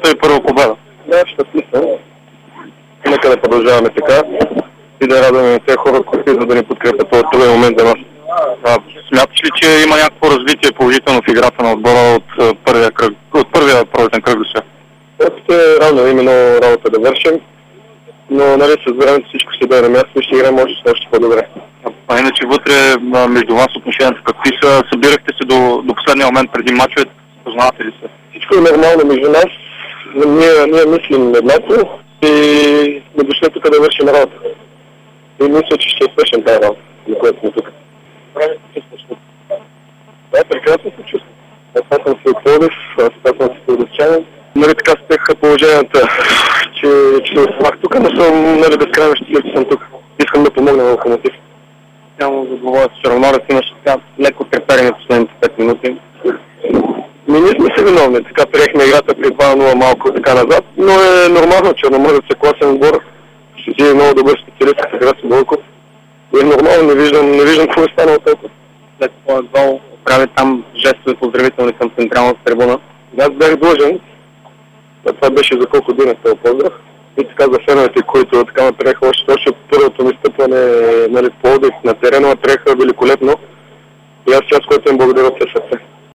своята и първа победа. Да, щастлив съм. Нека да продължаваме така и да радваме на тези хора, които идват да ни подкрепят този труден момент за нас. Смяташ ли, че има някакво развитие положително в играта на отбора от първия пролетен кръг до сега? Е рано, има много работа да вършим, но нали с времето всичко ще даде на място и ще играем още по-добре. А иначе вътре между вас отношенията какви са? Събирахте се до последния момент преди мачовете? Познавате ли се? Всичко е нормално между нас. Ние мислим еднакво и сме дошли тук да вършим работа. И мисля, че ще свършим тази работа, за което сме тук. Правилно се чувстваш. Да, прекрасно се чувствам. Аз съм се отворив, аз съм се отворив. Нали така спеха положенията, че се оставах тук, но съм нали, безкрайно щастлив, че съм тук. Искам да помогна на Локомотив. Няма за говоря с Черноморец, имаше така леко треперение последните 5 минути. Ние сме се виновни, така приехме играта при 2-0 малко така назад, но е нормално, Черноморец е класен отбор, ще си е много добър специалист, с Краси Бойков. И е нормално, не виждам какво е станало толкова. След това гол прави там жестове поздравителни към централната трибуна. Аз бях длъжен, това беше за колко дни този поздрав. И така за феновете, които така ме приеха още от първото ми стъпване нали, в Пловдив на терена, ме приеха великолепно. И аз част, което им благодаря от сърце.